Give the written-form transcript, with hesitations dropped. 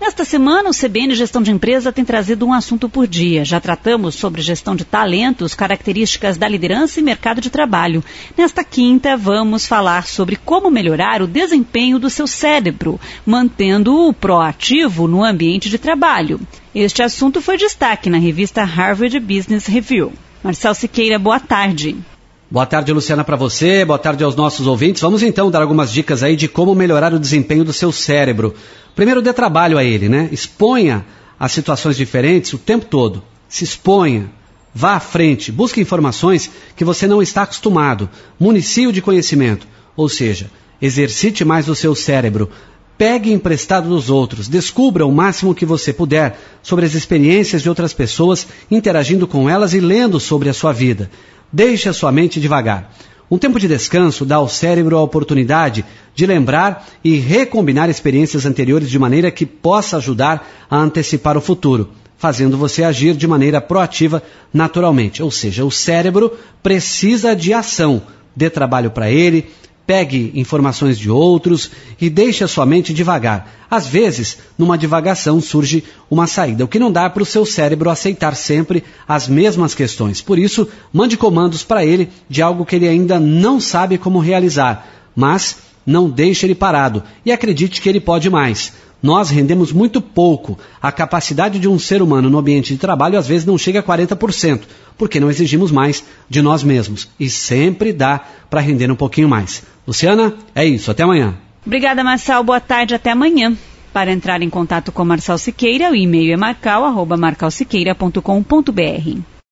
Nesta semana, o CBN Gestão de Empresa tem trazido um assunto por dia. Já tratamos sobre gestão de talentos, características da liderança e mercado de trabalho. Nesta quinta, vamos falar sobre como melhorar o desempenho do seu cérebro, mantendo-o proativo no ambiente de trabalho. Este assunto foi destaque na revista Harvard Business Review. Marcel Siqueira, boa tarde. Boa tarde, Luciana, para você. Boa tarde aos nossos ouvintes. Vamos então dar algumas dicas aí de como melhorar o desempenho do seu cérebro. Primeiro, dê trabalho a ele, né? Exponha as situações diferentes o tempo todo. Se exponha. Vá à frente. Busque informações que você não está acostumado. Municie-o de conhecimento. Ou seja, exercite mais o seu cérebro. Pegue emprestado dos outros. Descubra o máximo que você puder sobre as experiências de outras pessoas, interagindo com elas e lendo sobre a sua vida. Deixe a sua mente devagar. Um tempo de descanso dá ao cérebro a oportunidade de lembrar e recombinar experiências anteriores de maneira que possa ajudar a antecipar o futuro, fazendo você agir de maneira proativa naturalmente. Ou seja, o cérebro precisa de ação. Dê trabalho para ele, pegue informações de outros e deixe a sua mente devagar. Às vezes, numa divagação surge uma saída, o que não dá para o seu cérebro aceitar sempre as mesmas questões. Por isso, mande comandos para ele de algo que ele ainda não sabe como realizar, mas não deixe ele parado e acredite que ele pode mais. Nós rendemos muito pouco. A capacidade de um ser humano no ambiente de trabalho às vezes não chega a 40%, porque não exigimos mais de nós mesmos. E sempre dá para render um pouquinho mais. Luciana, é isso. Até amanhã. Obrigada, Marcel. Boa tarde. Até amanhã. Para entrar em contato com Marcel Siqueira, o e-mail é marcal@marcalsiqueira.com.br.